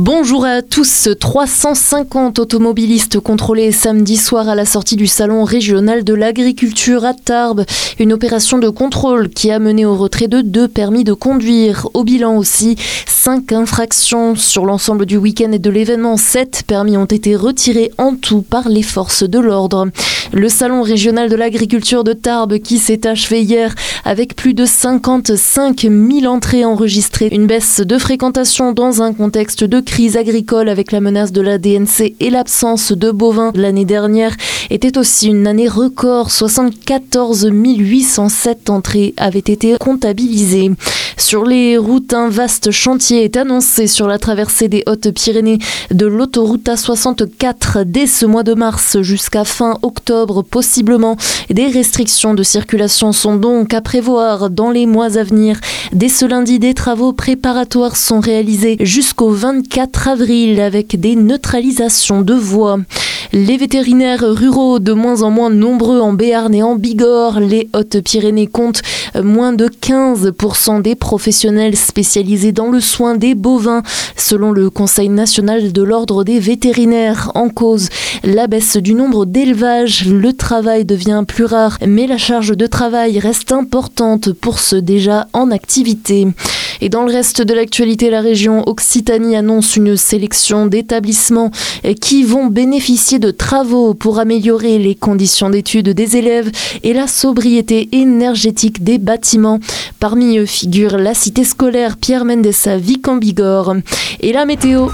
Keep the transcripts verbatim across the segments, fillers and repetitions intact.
Bonjour à tous. trois cent cinquante automobilistes contrôlés samedi soir à la sortie du salon régional de l'agriculture à Tarbes. Une opération de contrôle qui a mené au retrait de deux permis de conduire. Au bilan aussi, cinq infractions. Sur l'ensemble du week-end et de l'événement, sept permis ont été retirés en tout par les forces de l'ordre. Le salon régional de l'agriculture de Tarbes qui s'est achevé hier avec plus de cinquante-cinq mille entrées enregistrées. Une baisse de fréquentation dans un contexte de crise agricole avec la menace de la D N C et l'absence de bovins. L'année dernière était aussi une année record. soixante-quatorze mille huit cent sept entrées avaient été comptabilisées. Sur les routes, un vaste chantier est annoncé sur la traversée des Hautes-Pyrénées de l'autoroute A soixante-quatre dès ce mois de mars jusqu'à fin octobre possiblement. Des restrictions de circulation sont donc à prévoir dans les mois à venir. Dès ce lundi, des travaux préparatoires sont réalisés jusqu'au vingt-quatre avril avec des neutralisations de voies. Les vétérinaires ruraux de moins en moins nombreux en Béarn et en Bigorre. Les Hautes-Pyrénées comptent moins de quinze pour cent des professionnels spécialisés dans le soin des bovins, selon le Conseil national de l'ordre des vétérinaires. En cause, la baisse du nombre d'élevages. Le travail devient plus rare, mais la charge de travail reste importante pour ceux déjà en activité. Et dans le reste de l'actualité, la région Occitanie annonce une sélection d'établissements qui vont bénéficier de travaux pour améliorer les conditions d'études des élèves et la sobriété énergétique des bâtiments. Parmi eux figure la cité scolaire Pierre Mendès à Vic en Bigorre. Et la météo.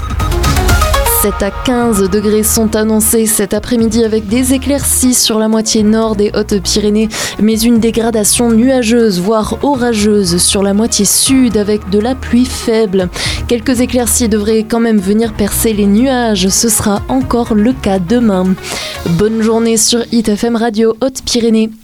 sept à quinze degrés sont annoncés cet après-midi avec des éclaircies sur la moitié nord des Hautes-Pyrénées, mais une dégradation nuageuse, voire orageuse sur la moitié sud avec de la pluie faible. Quelques éclaircies devraient quand même venir percer les nuages, ce sera encore le cas demain. Bonne journée sur Hit F M Radio Hautes-Pyrénées.